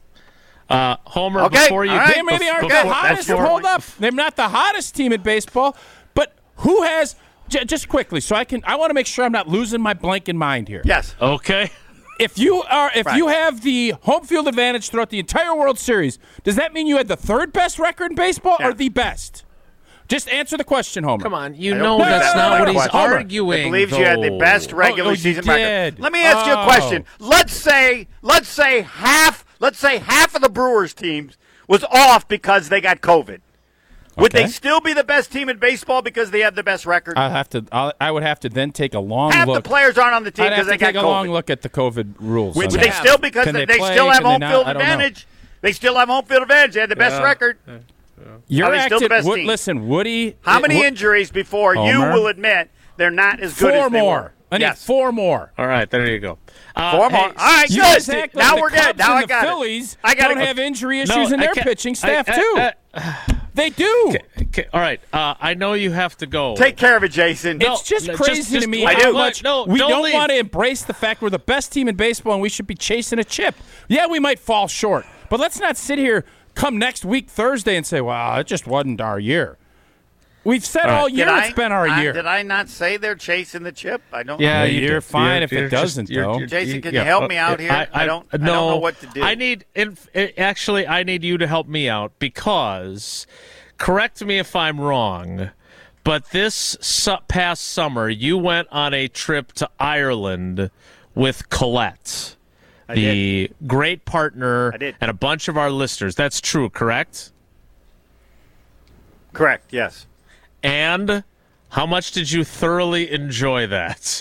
Speaker 1: Homer,
Speaker 6: Okay,
Speaker 1: before you
Speaker 6: all right.
Speaker 2: They maybe aren't
Speaker 6: Okay,
Speaker 2: the hottest.
Speaker 6: that's
Speaker 2: Hold up. They're not the hottest team in baseball, but who has just quickly, so I want to make sure I'm not losing my blanking mind here.
Speaker 6: Yes.
Speaker 1: Okay.
Speaker 2: If you have the home field advantage throughout the entire World Series, does that mean you had the third best record in baseball or the best? Just answer the question, Homer.
Speaker 1: Come on,
Speaker 6: that's
Speaker 1: not what he's
Speaker 6: Homer.
Speaker 1: arguing.
Speaker 6: He believes you had the best regular season record.
Speaker 2: did.
Speaker 6: Let me ask you a question. Let's say half of the Brewers teams was off because they got COVID. Would they still be the best team in baseball because they have the best record?
Speaker 2: I would have to then take a long
Speaker 6: Half
Speaker 2: look.
Speaker 6: the players aren't on the team
Speaker 2: I'd have
Speaker 6: because
Speaker 2: to
Speaker 6: they got
Speaker 2: take a
Speaker 6: COVID.
Speaker 2: long look at the COVID rules.
Speaker 6: Would
Speaker 2: on
Speaker 6: they
Speaker 2: that.
Speaker 6: still because
Speaker 2: Can
Speaker 6: they
Speaker 2: play?
Speaker 6: still have
Speaker 2: Can they
Speaker 6: home
Speaker 2: not?
Speaker 6: field
Speaker 2: I don't know.
Speaker 6: advantage? They still have home field advantage. They had the best record.
Speaker 2: You're
Speaker 6: Are they still the best team?
Speaker 2: Listen, Woody.
Speaker 6: How many injuries before you
Speaker 2: Homer?
Speaker 6: will admit they're not as good
Speaker 2: Four
Speaker 6: as they
Speaker 2: more.
Speaker 6: were?
Speaker 2: I need
Speaker 6: Yes.
Speaker 2: 4 more.
Speaker 1: All right, there you go.
Speaker 6: Four more. All right,
Speaker 2: You
Speaker 6: good.
Speaker 2: guys act like
Speaker 6: Now
Speaker 2: the
Speaker 6: we're
Speaker 2: Cubs
Speaker 6: good. Now
Speaker 2: and
Speaker 6: I
Speaker 2: the
Speaker 6: got
Speaker 2: Phillies
Speaker 6: it. I got
Speaker 2: don't
Speaker 6: it.
Speaker 2: have injury
Speaker 1: No,
Speaker 2: issues in
Speaker 1: I
Speaker 2: their
Speaker 1: can't-
Speaker 2: pitching staff too. They do.
Speaker 1: Okay, all right, I know you have to go.
Speaker 6: Take care of it, Jason.
Speaker 2: It's just crazy to me
Speaker 6: I
Speaker 2: how
Speaker 6: do.
Speaker 2: much we don't want to embrace the fact we're the best team in baseball and we should be chasing a chip. Yeah, we might fall short, but let's not sit here come next week Thursday and say, "Well, it just wasn't our year." We've said all year it's been our year.
Speaker 6: Did I not say they're chasing the chip? I don't.
Speaker 1: Yeah,
Speaker 2: you're
Speaker 1: did.
Speaker 2: fine if it
Speaker 1: just-
Speaker 2: doesn't, though.
Speaker 6: Jason, can you help me out here? I don't know what to do.
Speaker 1: I need you to help me out because, correct me if I'm wrong, but this past summer you went on a trip to Ireland with Colette, the great partner, and a bunch of our listeners. That's true, correct?
Speaker 6: Correct. Yes.
Speaker 1: And how much did you thoroughly enjoy that?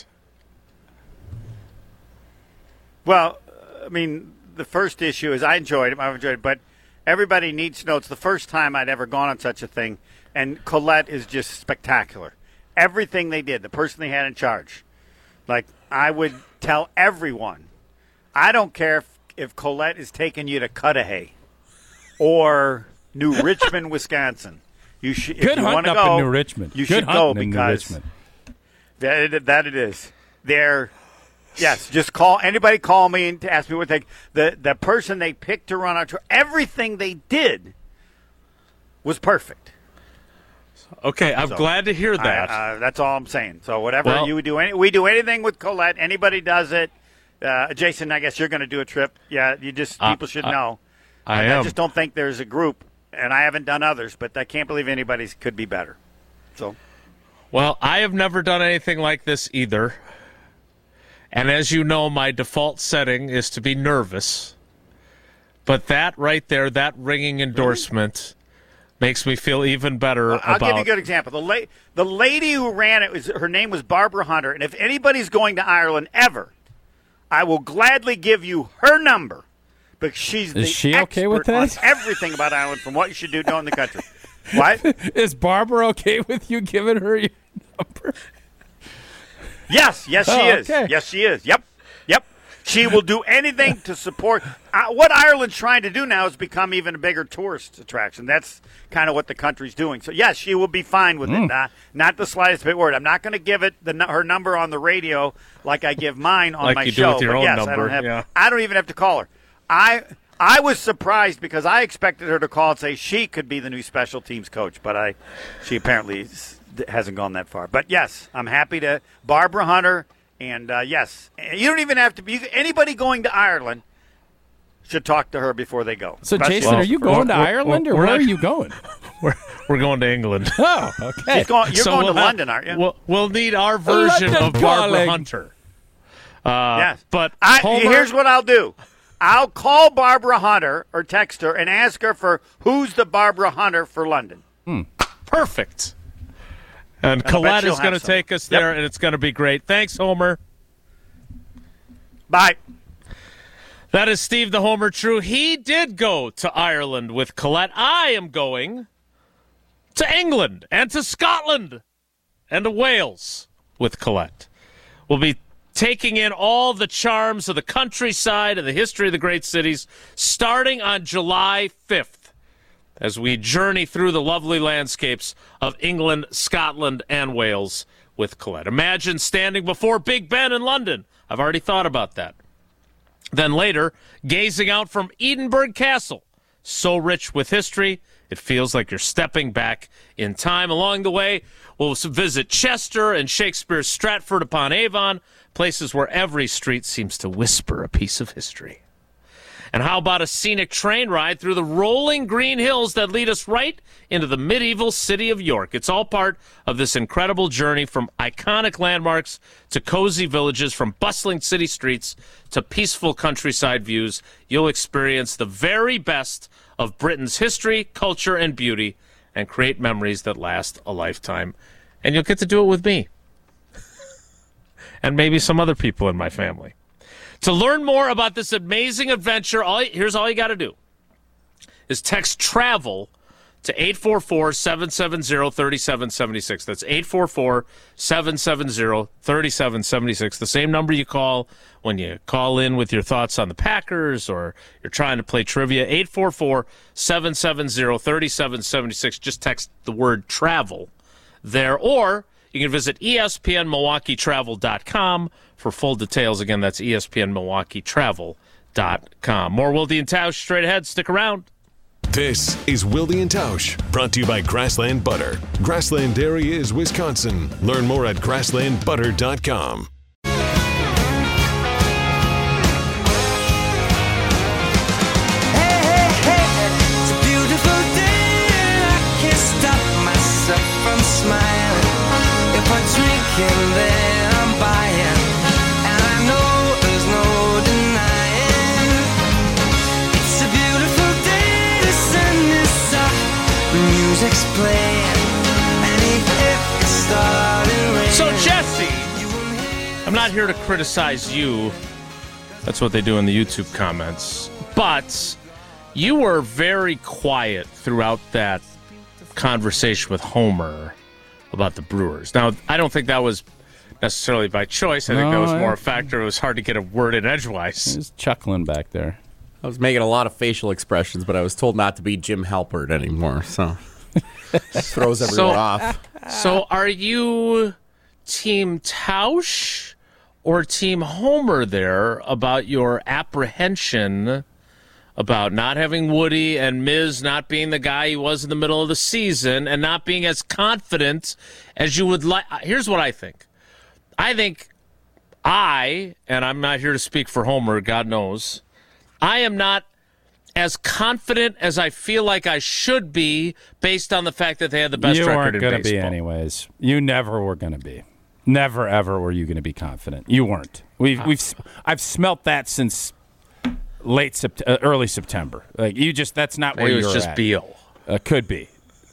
Speaker 6: Well, I mean, the first issue is I enjoyed it, but everybody needs to know it's the first time I'd ever gone on such a thing, and Colette is just spectacular. Everything they did, the person they had in charge. Like, I would tell everyone, I don't care if Colette is taking you to Cudahy or New Richmond, Wisconsin. You should,
Speaker 2: Good
Speaker 6: if you want
Speaker 2: hunting
Speaker 6: to
Speaker 2: up
Speaker 6: go,
Speaker 2: in New Richmond.
Speaker 6: You
Speaker 2: Good
Speaker 6: should go
Speaker 2: hunting in New
Speaker 6: because
Speaker 2: Richmond.
Speaker 6: that it is. They're yes. Just call anybody. Call me and to ask me what the person they picked to run our tour. Everything they did was perfect.
Speaker 1: Okay, I'm glad to hear that.
Speaker 6: That's all I'm saying. So whatever you would do, we do anything with Colette. Anybody does it. Jason, I guess you're going to do a trip. Yeah, you just people should know. I just don't think there's a group. And I haven't done others, but I can't believe anybody's could be better. So,
Speaker 1: well, I have never done anything like this either. And as you know, my default setting is to be nervous. But that right there, that ringing endorsement makes me feel even better
Speaker 6: I'll give you a good example. The lady who ran it, her name was Barbara Hunter. And if anybody's going to Ireland ever, I will gladly give you her number. Because she's the
Speaker 2: okay with that?
Speaker 6: on everything about Ireland from what you should do in the country. What?
Speaker 2: Is Barbara okay with you giving her your number?
Speaker 6: Yes, she is.
Speaker 2: Okay.
Speaker 6: Yes, she is. Yep. She will do anything to support. What Ireland's trying to do now is become even a bigger tourist attraction. That's kind of what the country's doing. So, yes, she will be fine with it. Not the slightest bit worried. I'm not going to give it her number on the radio like I give mine on
Speaker 1: like
Speaker 6: my
Speaker 1: you
Speaker 6: show.
Speaker 1: do with your
Speaker 6: but
Speaker 1: own
Speaker 6: yes,
Speaker 1: number.
Speaker 6: I don't even have to call her. I was surprised because I expected her to call and say she could be the new special teams coach, but she apparently hasn't gone that far. But yes, I'm happy to Barbara Hunter, and yes, you don't even have to be anybody going to Ireland should talk to her before they go.
Speaker 2: So, Jason, are you going to Ireland, or where are you going?
Speaker 1: We're going to England.
Speaker 2: Oh, okay.
Speaker 6: You're going to London, aren't you?
Speaker 1: We'll need our version
Speaker 2: London
Speaker 1: of Barbara
Speaker 2: calling.
Speaker 1: Hunter.
Speaker 6: Yes,
Speaker 1: but
Speaker 6: here's what I'll do. I'll call Barbara Hunter or text her and ask her for who's the Barbara Hunter for London.
Speaker 1: Perfect. And Colette is going to take us there, and it's going to be great. Thanks, Homer.
Speaker 6: Bye.
Speaker 1: That is Steve the Homer True. He did go to Ireland with Colette. I am going to England and to Scotland and to Wales with Colette. We'll be taking in all the charms of the countryside and the history of the great cities starting on July 5th as we journey through the lovely landscapes of England, Scotland, and Wales with Colette. Imagine standing before Big Ben in London. I've already thought about that. Then later, gazing out from Edinburgh Castle, so rich with history, it feels like you're stepping back in time. Along the way, we'll visit Chester and Shakespeare's Stratford-upon-Avon, places where every street seems to whisper a piece of history. And how about a scenic train ride through the rolling green hills that lead us right into the medieval city of York? It's all part of this incredible journey from iconic landmarks to cozy villages, from bustling city streets to peaceful countryside views. You'll experience the very best of Britain's history, culture, and beauty, and create memories that last a lifetime. And you'll get to do it with me. And maybe some other people in my family. To learn more about this amazing adventure, here's all you got to do is text TRAVEL to 844-770-3776. That's 844-770-3776. The same number you call when you call in with your thoughts on the Packers or you're trying to play trivia. 844-770-3776. Just text the word TRAVEL there. Or you can visit ESPNMilwaukeeTravel.com for full details. Again, that's ESPNMilwaukeeTravel.com. More Wilde and Tausch straight ahead. Stick around.
Speaker 3: This is Wilde and Tausch, brought to you by Grassland Butter. Grassland Dairy is Wisconsin. Learn more at grasslandbutter.com.
Speaker 5: It's a beautiful day and I can't stop myself from smiling. If I drink and then I'm buying, and I know there's no denying. It's a beautiful day, the sun is up, the music's playing, and even if it's starting raining.
Speaker 1: So, Jesse, I'm not here to criticize you. That's what they do in the YouTube comments. But you were very quiet throughout that conversation with Homer about the Brewers. Now, I don't think that was necessarily by choice. I think that was more a factor. It was hard to get a word in edgewise.
Speaker 2: He's chuckling back there.
Speaker 4: I was making a lot of facial expressions, but I was told not to be Jim Halpert anymore, so throws everyone off.
Speaker 1: So are you Team Tausch or Team Homer there about your apprehension about not having Woody and Miz not being the guy he was in the middle of the season and not being as confident as you would like? Here's what I think. I think and I'm not here to speak for Homer, God knows, I am not as confident as I feel like I should be based on the fact that they had the best record in baseball.
Speaker 2: You weren't going to be anyways. You never were going to be. Never, ever were you going to be confident. You weren't. I've smelt that since early September. Like that's not where you're at.
Speaker 1: It was just Beal.
Speaker 2: Could be.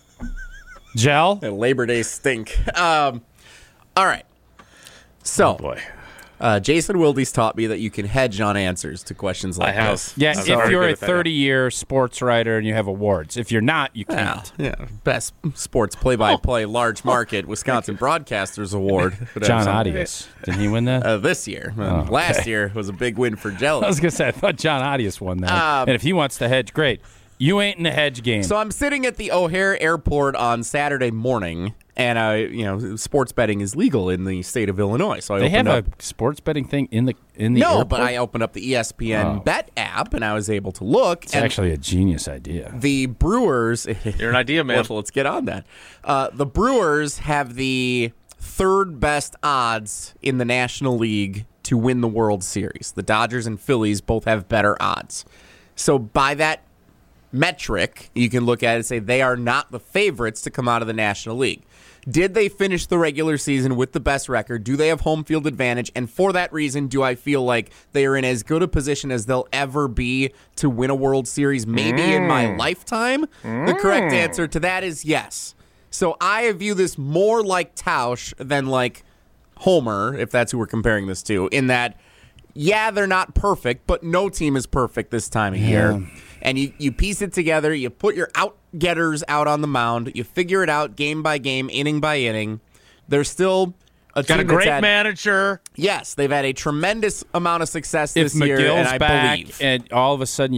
Speaker 2: Gel?
Speaker 4: And Labor Day stink. All right. So, Jason Wilde's taught me that you can hedge on answers to questions like this.
Speaker 2: Yeah, if you're a 30-year sports writer and you have awards. If you're not, you can't.
Speaker 4: Yeah, best sports play-by-play large market Wisconsin Broadcasters Award.
Speaker 2: John Adias. Didn't he win that?
Speaker 4: This year. Last year was a big win for Jelly.
Speaker 2: I was going to say, I thought John Adias won that. And if he wants to hedge, great. You ain't in the hedge game.
Speaker 4: So I'm sitting at the O'Hare Airport on Saturday morning, and sports betting is legal in the state of Illinois. So
Speaker 2: they have a sports betting thing in the airport?
Speaker 4: No, but I opened up the ESPN Bet app, and I was able to look.
Speaker 2: It's actually a genius idea.
Speaker 4: The Brewers.
Speaker 1: You're an idea, man.
Speaker 4: Let's get on that. The Brewers have the third best odds in the National League to win the World Series. The Dodgers and Phillies both have better odds. So by that metric, you can look at it and say they are not the favorites to come out of the National League. Did they finish the regular season with the best record? Do they have home field advantage? And for that reason, do I feel like they are in as good a position as they'll ever be to win a World Series, maybe in my lifetime? The correct answer to that is yes. So I view this more like Tausch than like Homer, if that's who we're comparing this to, in that, yeah, they're not perfect, but no team is perfect this time of year. And you piece it together, you put your out-getters out on the mound, you figure it out game by game, inning by inning. They're still a team
Speaker 1: got a great manager.
Speaker 4: Yes, they've had a tremendous amount of success this year, and I believe.
Speaker 2: And all of a sudden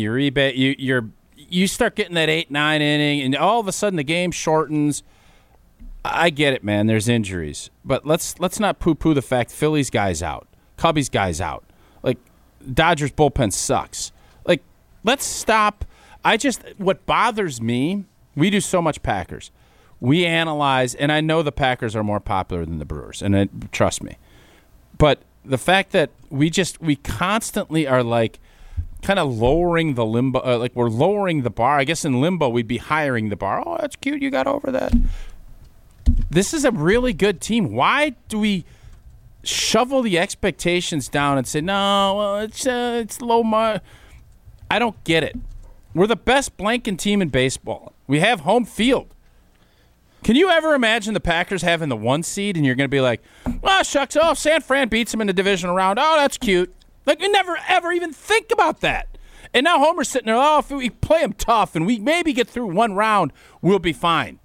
Speaker 2: you start getting that 8-9 inning, and all of a sudden the game shortens. I get it, man. There's injuries, but let's not poo-poo the fact Phillies guy's out, Cubbies guy's out. Like, Dodgers bullpen sucks. Like, let's stop. what bothers me, we do so much Packers. We analyze, and I know the Packers are more popular than the Brewers, and trust me. But the fact that we constantly are like kind of lowering the limbo, like we're lowering the bar. I guess in limbo we'd be hiring the bar. Oh, that's cute. You got over that. This is a really good team. Why do we shovel the expectations down and say, no, well, it's low I don't get it. We're the best blanking team in baseball. We have home field. Can you ever imagine the Packers having the 1 seed and you're going to be like, oh, shucks, San Fran beats them in the divisional round. Oh, that's cute. Like, we never, ever even think about that. And now Homer's sitting there, if we play them tough and we maybe get through one round, we'll be fine.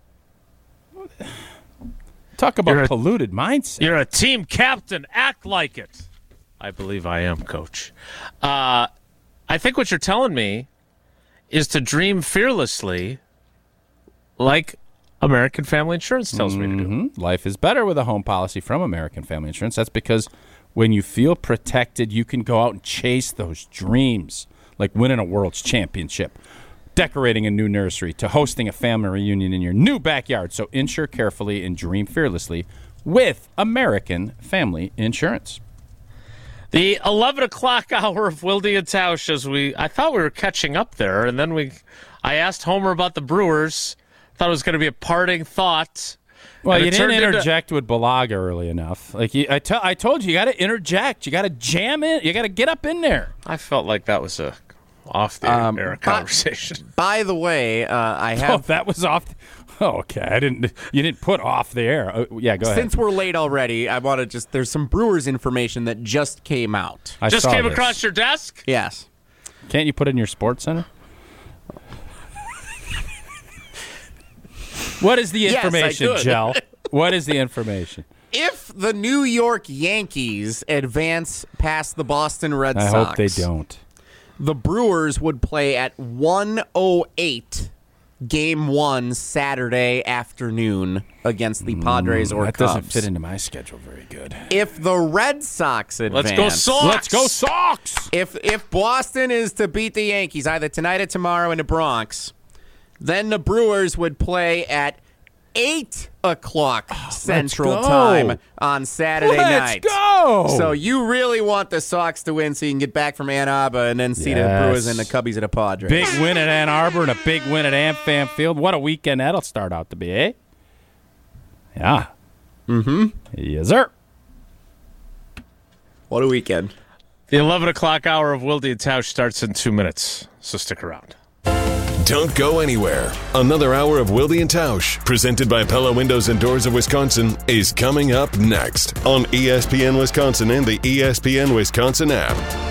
Speaker 2: Talk about polluted mindset.
Speaker 1: You're a team captain. Act like it. I believe I am, Coach. I think what you're telling me is to dream fearlessly like American Family Insurance tells me to do.
Speaker 2: Life is better with a home policy from American Family Insurance. That's because when you feel protected, you can go out and chase those dreams, like winning a World's Championship, decorating a new nursery, to hosting a family reunion in your new backyard. So insure carefully and dream fearlessly with American Family Insurance.
Speaker 1: The 11 o'clock hour of Wilde and Tausch, I thought we were catching up there, and then I asked Homer about the Brewers. Thought it was going to be a parting thought.
Speaker 2: Well, you didn't interject with Balaga early enough. Like I told you got to interject. You got to jam in. You got to get up in there.
Speaker 1: I felt like that was a off the air conversation.
Speaker 4: By the way, I have.
Speaker 2: Oh, that was off. Okay, you didn't put off the air. Yeah, go ahead.
Speaker 4: Since we're late already, I want to there's some Brewers information that just came out.
Speaker 1: Just came across your desk?
Speaker 4: Yes.
Speaker 2: Can't you put it in your sports center? What is the information,
Speaker 4: yes,
Speaker 2: Gel? What is the information?
Speaker 4: If the New York Yankees advance past the Boston Red Sox,
Speaker 2: I hope they don't.
Speaker 4: The Brewers would play at 1:08 Game 1 Saturday afternoon against the Padres or
Speaker 2: Cubs.
Speaker 4: That
Speaker 2: doesn't fit into my schedule very good.
Speaker 4: If the Red Sox advance...
Speaker 1: Let's go Sox!
Speaker 2: Let's go Sox!
Speaker 4: If Boston is to beat the Yankees either tonight or tomorrow in the Bronx, then the Brewers would play at 8 o'clock Central Time on Saturday night.
Speaker 2: Let's go!
Speaker 4: So you really want the Sox to win so you can get back from Ann Arbor and then see the Brewers and the Cubbies at the Padres.
Speaker 2: Big win at Ann Arbor and a big win at AmFam Field. What a weekend that'll start out to be, eh? Yeah.
Speaker 4: Mm-hmm.
Speaker 2: Yes, sir.
Speaker 4: What a weekend.
Speaker 1: The 11 o'clock hour of Wilde and Tausch starts in 2 minutes, so stick around.
Speaker 3: Don't go anywhere. Another hour of Wilde and Tausch, presented by Pella Windows and Doors of Wisconsin, is coming up next on ESPN Wisconsin and the ESPN Wisconsin app.